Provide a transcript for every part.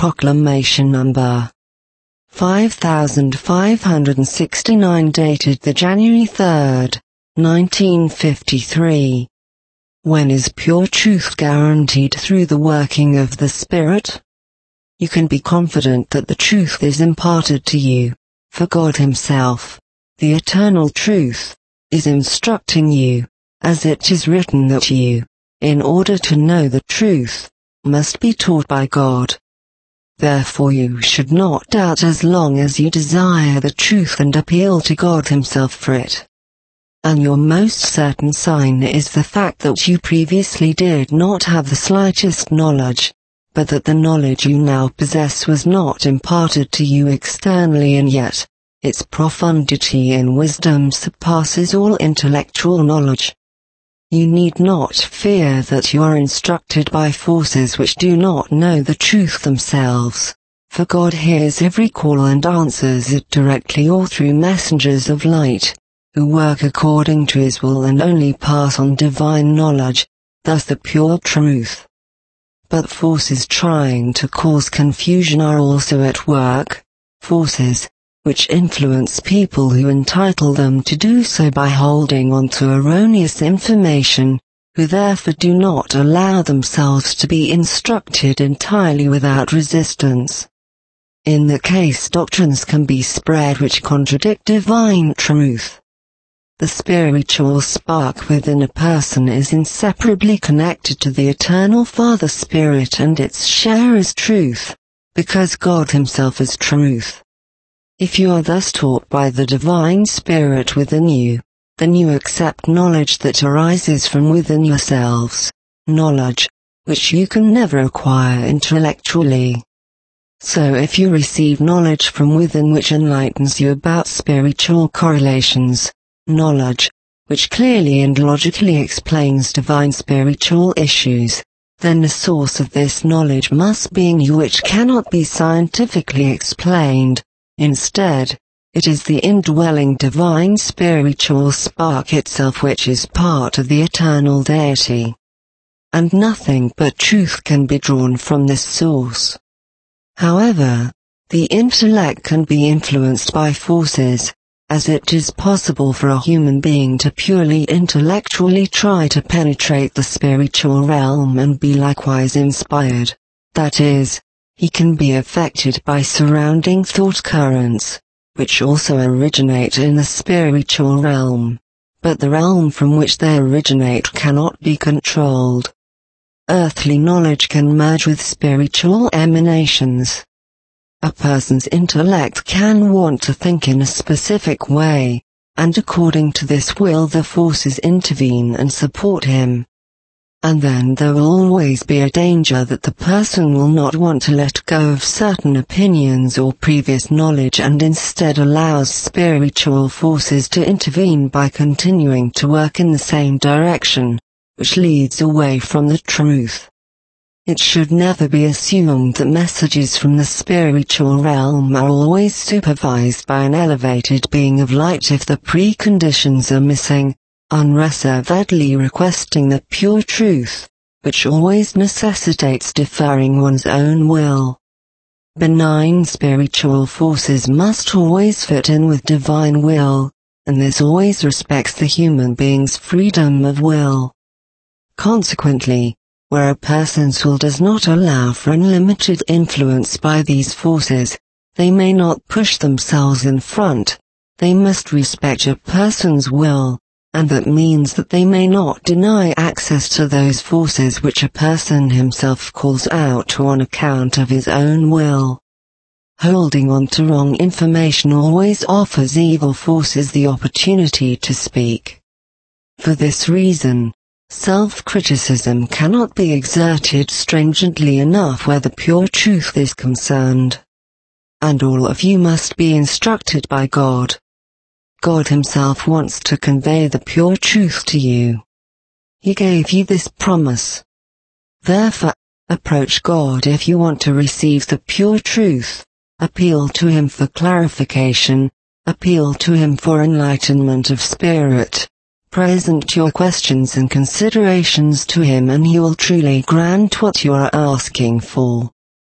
Proclamation Number 5569 dated the January 3rd, 1953. When is pure truth guaranteed through the working of the Spirit? You can be confident that the truth is imparted to you, for God Himself, the eternal truth, is instructing you, as it is written that you, in order to know the truth, must be taught by God. Therefore you should not doubt as long as you desire the truth and appeal to God Himself for it. And your most certain sign is the fact that you previously did not have the slightest knowledge, but that the knowledge you now possess was not imparted to you externally, and yet its profundity in wisdom surpasses all intellectual knowledge. You need not fear that you are instructed by forces which do not know the truth themselves, for God hears every call and answers it directly or through messengers of light, who work according to His will and only pass on divine knowledge, thus the pure truth. But forces trying to cause confusion are also at work, forces which influence people who entitle them to do so by holding on to erroneous information, who therefore do not allow themselves to be instructed entirely without resistance. In that case, doctrines can be spread which contradict divine truth. The spiritual spark within a person is inseparably connected to the eternal Father Spirit, and its share is truth, because God Himself is truth. If you are thus taught by the divine Spirit within you, then you accept knowledge that arises from within yourselves, knowledge which you can never acquire intellectually. So if you receive knowledge from within which enlightens you about spiritual correlations, knowledge which clearly and logically explains divine spiritual issues, then the source of this knowledge must be in you, which cannot be scientifically explained. Instead, it is the indwelling divine spiritual spark itself which is part of the eternal deity. And nothing but truth can be drawn from this source. However, the intellect can be influenced by forces, as it is possible for a human being to purely intellectually try to penetrate the spiritual realm and be likewise inspired, that is, he can be affected by surrounding thought currents, which also originate in the spiritual realm, but the realm from which they originate cannot be controlled. Earthly knowledge can merge with spiritual emanations. A person's intellect can want to think in a specific way, and according to this will the forces intervene and support him. And then there will always be a danger that the person will not want to let go of certain opinions or previous knowledge and instead allows spiritual forces to intervene by continuing to work in the same direction, which leads away from the truth. It should never be assumed that messages from the spiritual realm are always supervised by an elevated being of light if the preconditions are missing, unreservedly requesting the pure truth, which always necessitates deferring one's own will. Benign spiritual forces must always fit in with divine will, and this always respects the human being's freedom of will. Consequently, where a person's will does not allow for unlimited influence by these forces, they may not push themselves in front. They must respect a person's will, and that means that they may not deny access to those forces which a person himself calls out to on account of his own will. Holding on to wrong information always offers evil forces the opportunity to speak. For this reason, self-criticism cannot be exerted stringently enough where the pure truth is concerned. And all of you must be instructed by God. God Himself wants to convey the pure truth to you. He gave you this promise. Therefore, approach God if you want to receive the pure truth. Appeal to Him for clarification. Appeal to Him for enlightenment of spirit. Present your questions and considerations to Him, and He will truly grant what you are asking for.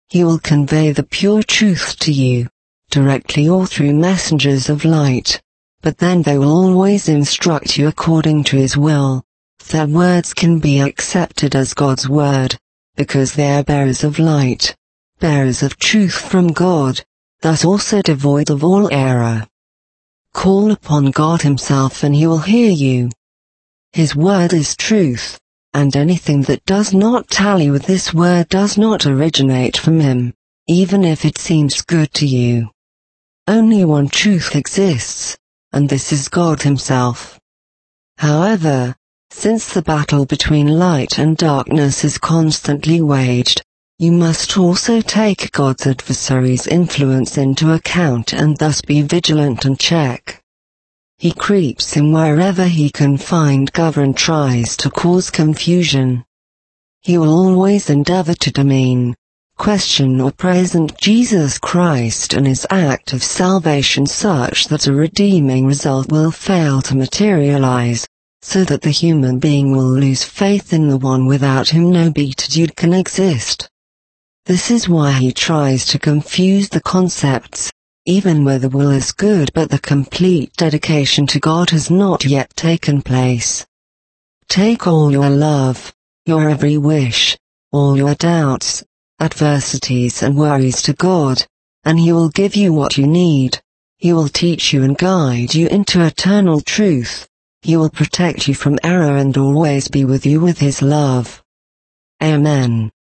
He will convey the pure truth to you, directly or through messengers of light, but then they will always instruct you according to His will. Their words can be accepted as God's word, because they are bearers of light, bearers of truth from God, thus also devoid of all error. Call upon God Himself and He will hear you. His word is truth, and anything that does not tally with this word does not originate from Him, even if it seems good to you. Only one truth exists, and this is God Himself. However, since the battle between light and darkness is constantly waged, you must also take God's adversary's influence into account and thus be vigilant and check. He creeps in wherever he can find cover and tries to cause confusion. He will always endeavor to demean, question or present Jesus Christ and His act of salvation such that a redeeming result will fail to materialize, so that the human being will lose faith in the one without whom no beatitude can exist. This is why he tries to confuse the concepts, even where the will is good but the complete dedication to God has not yet taken place. Take all your love, your every wish, all your doubts, adversities and worries to God, and He will give you what you need. He will teach you and guide you into eternal truth. He will protect you from error and always be with you with His love. Amen.